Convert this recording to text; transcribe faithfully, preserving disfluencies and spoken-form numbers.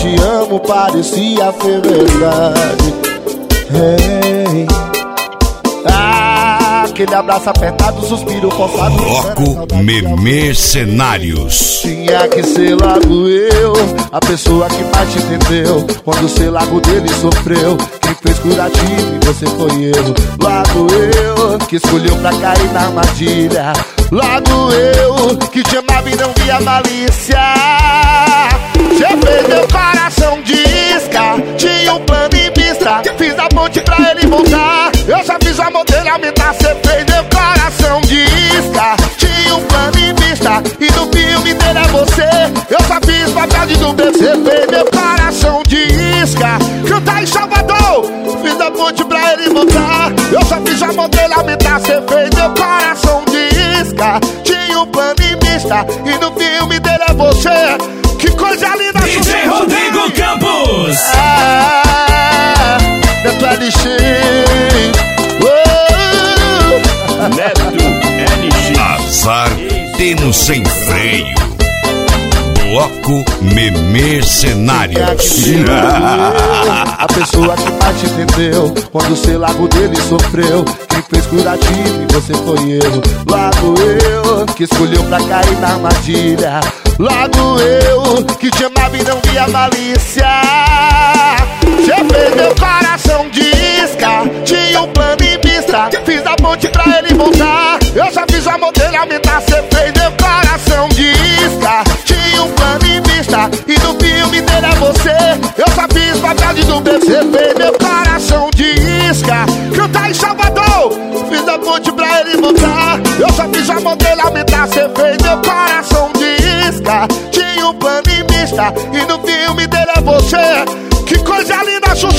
te amo parecia ser verdade. Hey. Ah, aquele abraço apertado, suspiro forçado. Bloco Mercenários. Tinha que ser logo eu, a pessoa que mais te entendeu. Quando o seu lago dele sofreu, quem fez curativo e você foi eu. Logo eu, que escolheu pra cair na armadilha. Logo eu, que te amava e não via malícia. Você fez meu coração de isca, tinha um plano em vista. Fiz a ponte pra ele voltar, eu só fiz o amor dele aumentar. Você fez meu coração de isca, tinha um plano em vista. E no filme dele é você, eu só fiz papel de dublê. Você fez meu coração de isca, cantar em Salvador. Fiz a ponte pra ele voltar, eu só fiz o amor dele aumentar. Você fez meu coração de isca, tinha um plano em vista. E no filme dele é você. Que coisa linda, D J Rodrigo Campos. Ah, Neto L X. Neto L X. Azar tendo sem freio. Bloco Mercenários. A pessoa que mais te entendeu quando o seu lago dele sofreu. Quem fez curativo e você foi eu. Logo eu, que escolheu pra cair na armadilha. Logo eu, que te amava e não via malícia. Você fez meu coração de isca, tinha um plano em vista. Fiz a ponte pra ele voltar, eu só fiz o amor dele aumentar. Você fez meu coração de isca, tinha um plano em vista. E no filme dele é você, eu só fiz papel de dublê. Você fez meu coração de isca, cantar em Salvador. Fiz a ponte pra ele voltar, eu só fiz o amor dele aumentar. Você fez meu coração de isca, tinha um plano em vista. E no filme dele é você. Que coisa linda, Xuxa.